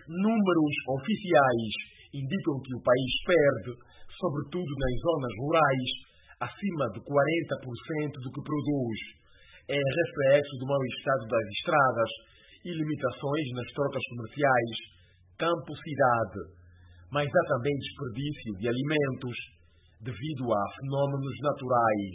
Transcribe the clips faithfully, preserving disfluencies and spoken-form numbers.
Números oficiais indicam que o país perde, sobretudo nas zonas rurais, acima de quarenta por cento do que produz. É reflexo do mau estado das estradas e limitações nas trocas comerciais campo-cidade. Mas há também desperdício de alimentos devido a fenômenos naturais.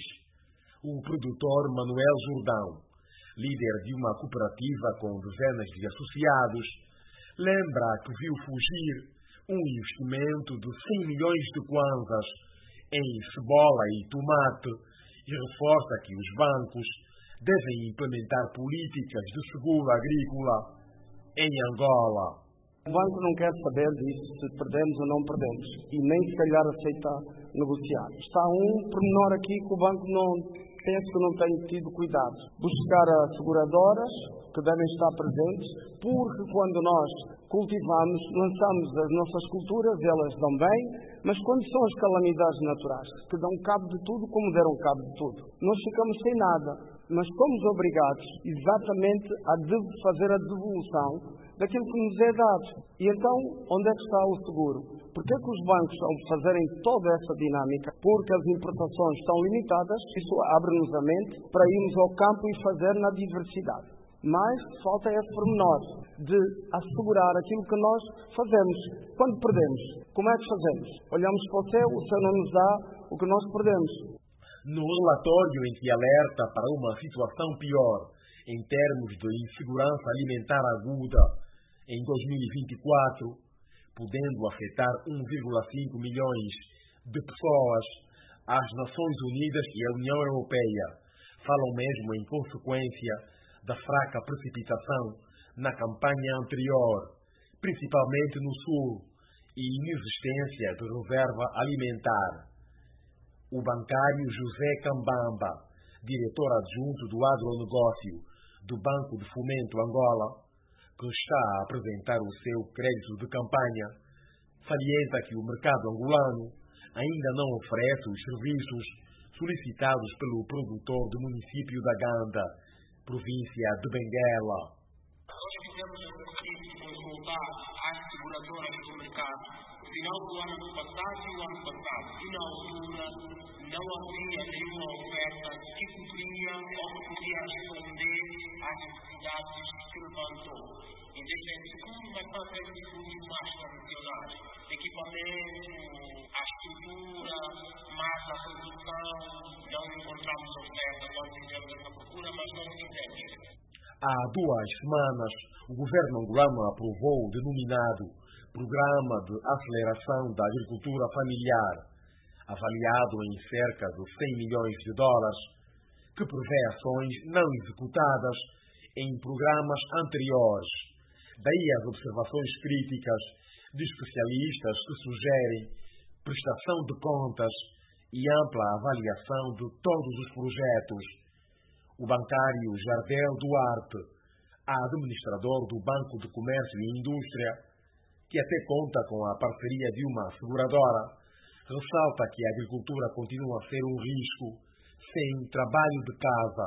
O produtor Manuel Jordão, líder de uma cooperativa com dezenas de associados, lembra que viu fugir um investimento de cem milhões de kwanzas em cebola e tomate e reforça que os bancos devem implementar políticas de seguro agrícola em Angola. O banco não quer saber disso, se perdemos ou não perdemos, e nem se calhar aceita negociar. Está um pormenor aqui que o banco não, penso que não tem tido cuidado. Buscar as seguradoras que devem estar presentes, porque quando nós cultivamos, lançamos as nossas culturas, elas dão bem, mas quando são as calamidades naturais, que dão cabo de tudo como deram cabo de tudo, nós ficamos sem nada, mas somos obrigados exatamente a fazer a devolução daquilo que nos é dado. E então, onde é que está o seguro? Por que é que os bancos, ao fazerem toda essa dinâmica, porque as importações estão limitadas, isso abre-nos a mente para irmos ao campo e fazer na diversidade. Mas falta esse pormenor de assegurar aquilo que nós fazemos. Quando perdemos, como é que fazemos? Olhamos para o céu, o céu não nos dá o que nós perdemos. No relatório em que alerta para uma situação pior em termos de insegurança alimentar aguda em dois mil e vinte e quatro, podendo afetar um vírgula cinco milhões de pessoas, as Nações Unidas e a União Europeia falam mesmo em consequência da fraca precipitação na campanha anterior, principalmente no sul, e inexistência de reserva alimentar. O bancário José Cambamba, diretor adjunto do agronegócio do Banco de Fomento Angola, que está a apresentar o seu crédito de campanha, salienta que o mercado angolano ainda não oferece os serviços solicitados pelo produtor do município da Ganda, província de Benguela. Nós fizemos um exercício de consultar às seguradoras do mercado no final do ano passado e o ano passado, e na altura não havia nenhuma oferta que cobria ou que podia responder às necessidades que levantou. Em dezembro, segundo, mas para as atitudes mais tradicionais, equipamento, a estrutura, mais a produção, não encontramos oferta quando fizemos essa procura, mas não fizemos. Há duas semanas, o governo angolano aprovou o denominado Programa de Aceleração da Agricultura Familiar, avaliado em cerca de cem milhões de dólares, que prevê ações não executadas em programas anteriores. Daí as observações críticas de especialistas que sugerem prestação de contas e ampla avaliação de todos os projetos. O bancário Jardel Duarte, administrador do Banco de Comércio e Indústria, que até conta com a parceria de uma seguradora, ressalta que a agricultura continua a ser um risco sem trabalho de casa.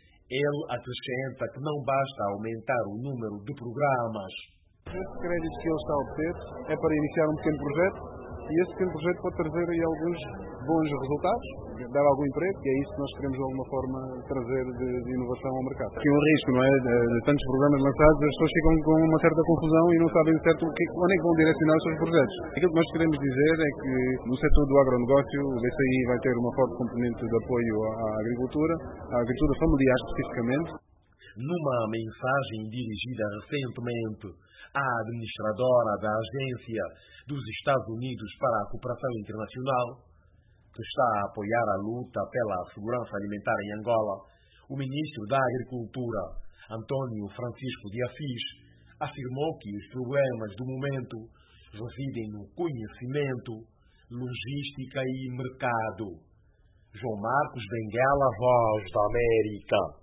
Ele acrescenta que não basta aumentar o número de programas. Esse crédito que ele está a obter é para iniciar um pequeno projeto e esse pequeno projeto pode trazer aí alguns bons resultados, dar algum emprego, e é isso que nós queremos de alguma forma trazer de, de inovação ao mercado. Aqui é um risco, não é? De, de tantos programas lançados, as pessoas ficam com uma certa confusão e não sabem certo o que, onde é que vão direcionar os seus projetos. Aquilo que nós queremos dizer é que no setor do agronegócio, o B C I vai ter uma forte componente de apoio à agricultura, à agricultura familiar especificamente. Numa mensagem dirigida recentemente à administradora da Agência dos Estados Unidos para a Cooperação Internacional, que está a apoiar a luta pela segurança alimentar em Angola, o ministro da Agricultura, Antônio Francisco de Assis, afirmou que os problemas do momento residem no conhecimento, logística e mercado. João Marcos Benguela, Voz da América.